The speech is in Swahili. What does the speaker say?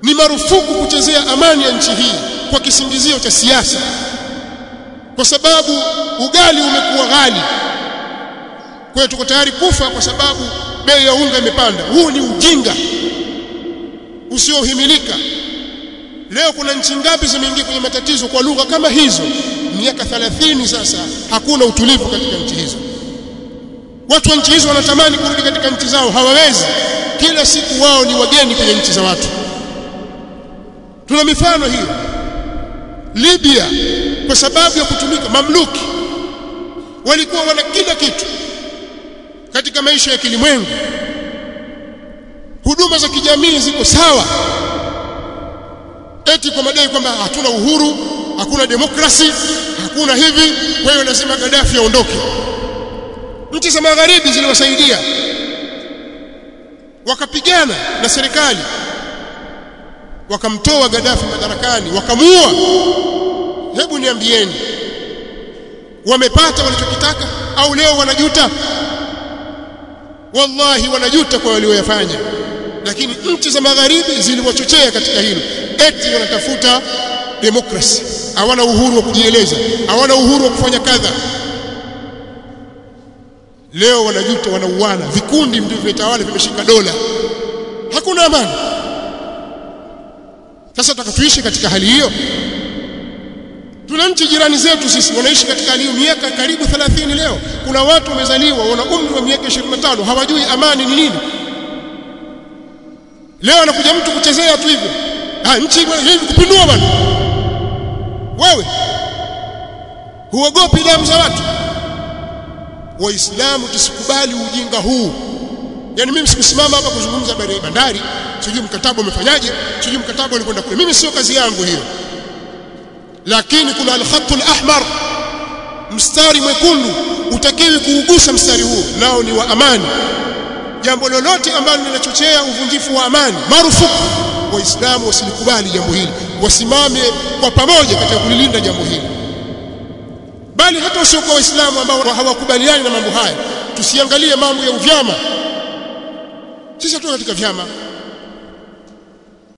Ni marufuku kuchezea amani ya nchi hii kwa kisingizio cha siasa, kwa sababu ugali umekuwa ghali. Kwa hiyo tuko tayari kufa kwa sababu bei ya unga imepanda. Huu ni ujinga usiohimilika. Leo kuna nchi ngapi zimeingia kwenye matatizo kwa lugha kama hizo? Miaka 30 sasa hakuna utulivu katika nchi hizo. Watu wa nchi hizo wanatamani kurudi katika nchi zao, hawawezi. Kila siku wao ni wageni kwenye nchi za watu. Tuna mifano hiyo. Libya, kwa sababu ya kutumika mamluki, walikuwa wana kila kitu katika maisha ya kilimwengu. Huduma za kijamii ziko sawa, eti kwa madai kwamba hatuna uhuru, hakuna demokrasi, hakuna hivi, kwa hiyo lazima Gaddafi aondoke. Nchi za magharibi ziliwasaidia, wakapigana na serikali, wakamtoa Gaddafi madarakani, wakamuua. Hebu niambieni, wamepata walichokitaka au leo wanajuta? Wallahi wanajuta kwa walioyafanya. Lakini nchi za magharibi ziliwachochea katika hilo, eti wanatafuta demokrasi, hawana uhuru wa kujieleza, hawana uhuru wa kufanya kadha. Leo wanajuta, wanauana, vikundi ndivyo vitawala, vimeshika dola, hakuna amani. Sasa tutakatuishi katika hali hiyo? Tuna nchi jirani zetu sisi wanaishi katika hali hiyo miaka karibu 30 leo. Kuna watu wamezaliwa wana umri wa miaka 25 hawajui amani ni nini. Leo anakuja mtu kuchezea tu hivyo. Nchi hivi kupindua bwana. Wewe huogopi damu za watu? Waislamu tusikubali ujinga huu. Yaani mimi sikusimama hapa kuzungumza habari ya bandari, sijui mkataba umefanyaje, sijui mkataba ulikwenda kule. Mimi sio kazi yangu hiyo. Lakini kuna al-khatul ahmar, mstari mwekundu, utakiwi kuugusa mstari huo, nao ni wa amani. Jambo lolote ambalo linachochea uvunjifu wa amani marufuku. Waislamu wasilikubali jambo hili, wasimame kwa pamoja katika kulilinda jambo hili. Bali hata wasiokuwa Waislamu ambao hawakubaliani na mambo haya, tusiangalie mambo ya uvyama. Sisi tu katika vyama